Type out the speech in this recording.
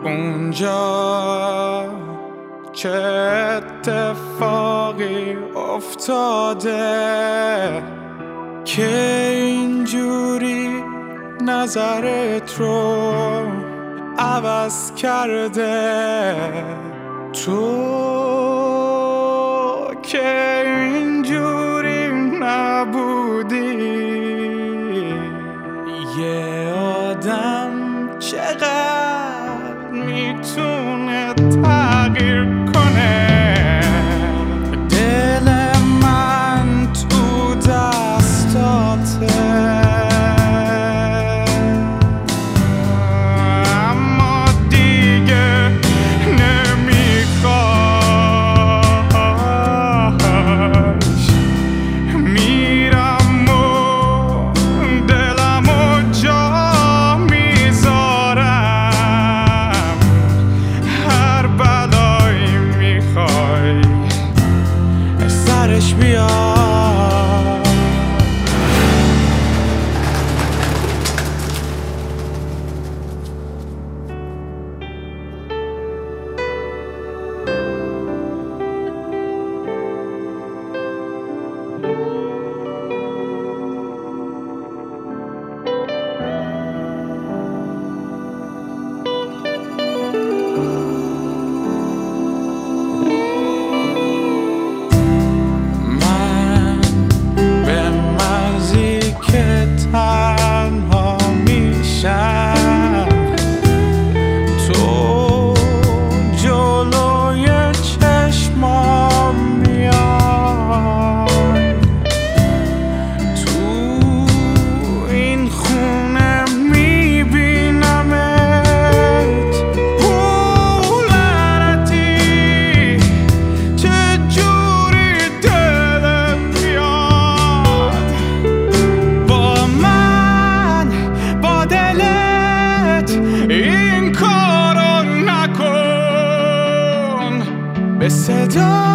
اونجا چه اتفاقی افتاده که اینجوری نظرت رو عوض کرده؟ تو که اینجوری نبودی. یه آدم چقدر میتونه تغییر کنه؟ دل من تو دستاته، اما دیگه نمیخواش. میرم و دلم و جا میذارم، هر بلایی میخوای سرش بیار. تنها میشم تو جلوی چشمام میای، تو این خونه میبینمت. لعنتی چجوری دلت میاد این کارو نکن. به صدا